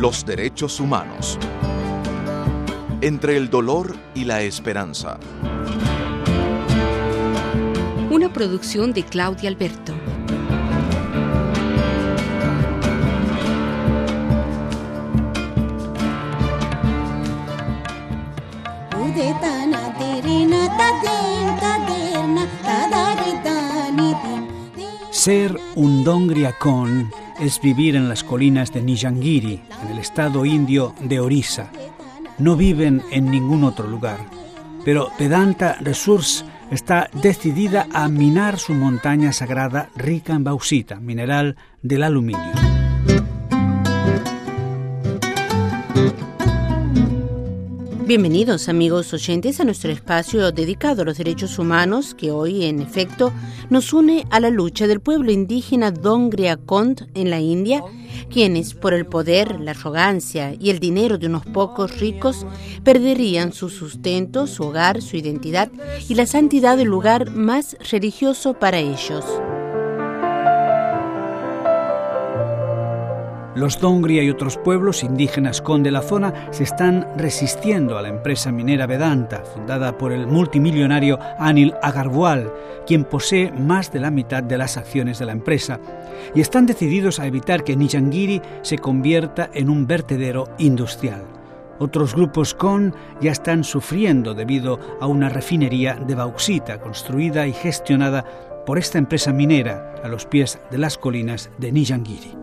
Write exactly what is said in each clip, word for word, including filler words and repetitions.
Los derechos humanos. Entre el dolor y la esperanza. Una producción de Claudia Alberto. Ser un Dongria Kond es vivir en las colinas de Nilgiri, en el estado indio de Orissa. No viven en ningún otro lugar, pero Vedanta Resources está decidida a minar su montaña sagrada rica en bauxita, mineral del aluminio. Bienvenidos, amigos oyentes, a nuestro espacio dedicado a los derechos humanos que hoy, en efecto, nos une a la lucha del pueblo indígena Dongria Kond en la India, quienes, por el poder, la arrogancia y el dinero de unos pocos ricos, perderían su sustento, su hogar, su identidad y la santidad del lugar más religioso para ellos. Los Dongria y otros pueblos indígenas Kond de la zona se están resistiendo a la empresa minera Vedanta, fundada por el multimillonario Anil Agarwal, quien posee más de la mitad de las acciones de la empresa, y están decididos a evitar que Nilgiri se convierta en un vertedero industrial. Otros grupos Kond ya están sufriendo debido a una refinería de bauxita construida y gestionada por esta empresa minera a los pies de las colinas de Nilgiri.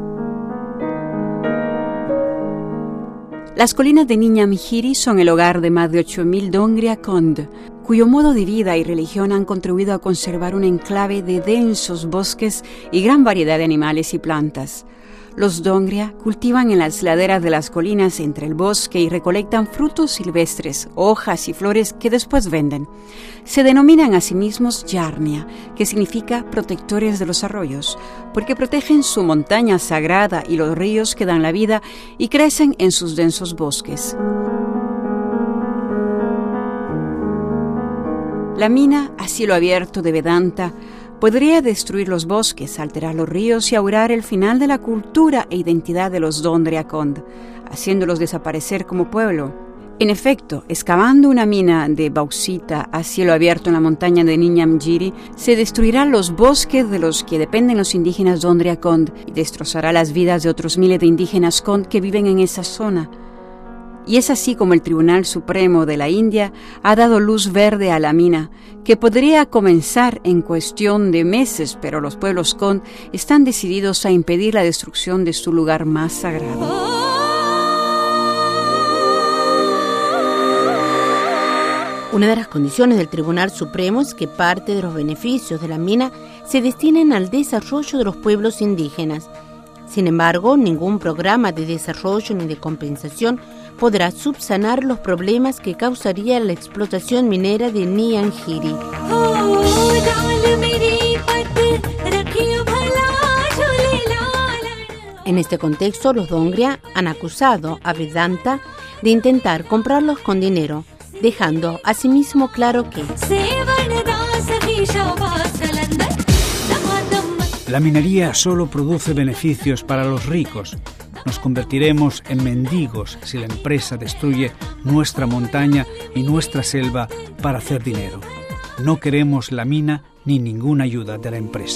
Las colinas de Nilgiri son el hogar de más de ocho mil Dongria Kond, cuyo modo de vida y religión han contribuido a conservar un enclave de densos bosques y gran variedad de animales y plantas. Los Dongria cultivan en las laderas de las colinas entre el bosque y recolectan frutos silvestres, hojas y flores que después venden. Se denominan a sí mismos Yarnia, que significa protectores de los arroyos, porque protegen su montaña sagrada y los ríos que dan la vida y crecen en sus densos bosques. La mina a cielo abierto de Vedanta podría destruir los bosques, alterar los ríos y augurar el final de la cultura e identidad de los Dongria Kond, haciéndolos desaparecer como pueblo. En efecto, excavando una mina de bauxita a cielo abierto en la montaña de Nilgiri, se destruirán los bosques de los que dependen los indígenas Dongria Kond y destrozará las vidas de otros miles de indígenas Kond que viven en esa zona. Y es así como el Tribunal Supremo de la India ha dado luz verde a la mina, que podría comenzar en cuestión de meses, pero los pueblos Kond están decididos a impedir la destrucción de su lugar más sagrado. Una de las condiciones del Tribunal Supremo es que parte de los beneficios de la mina se destinen al desarrollo de los pueblos indígenas. Sin embargo, ningún programa de desarrollo ni de compensación podrá subsanar los problemas que causaría la explotación minera de Nilgiri. En este contexto, los Dongria han acusado a Vedanta de intentar comprarlos con dinero, dejando asimismo claro que la minería solo produce beneficios para los ricos. Nos convertiremos en mendigos si la empresa destruye nuestra montaña y nuestra selva para hacer dinero. No queremos la mina ni ninguna ayuda de la empresa.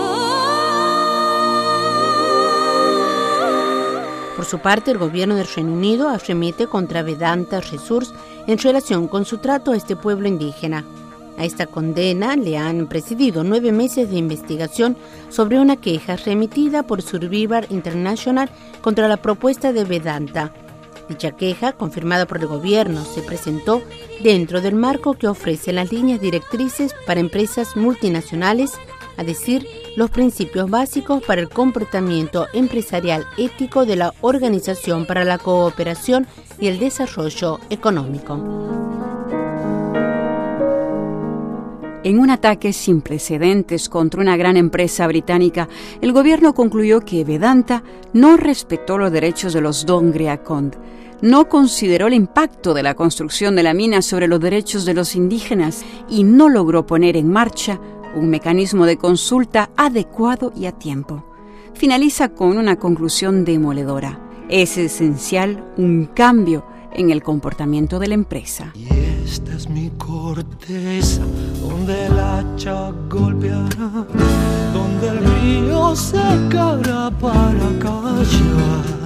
Por su parte, el gobierno del Reino Unido arremete contra Vedanta Resources en relación con su trato a este pueblo indígena. A esta condena le han precedido nueve meses de investigación sobre una queja remitida por Survivor International contra la propuesta de Vedanta. Dicha queja, confirmada por el gobierno, se presentó dentro del marco que ofrecen las líneas directrices para empresas multinacionales, a decir, los principios básicos para el comportamiento empresarial ético de la Organización para la Cooperación y el Desarrollo Económico. En un ataque sin precedentes contra una gran empresa británica, el gobierno concluyó que Vedanta no respetó los derechos de los Dongria Kond, no consideró el impacto de la construcción de la mina sobre los derechos de los indígenas y no logró poner en marcha un mecanismo de consulta adecuado y a tiempo. Finaliza con una conclusión demoledora. Es esencial un cambio en el comportamiento de la empresa. Y esta es mi corteza, donde el hacha golpeará, donde el río secará para callar.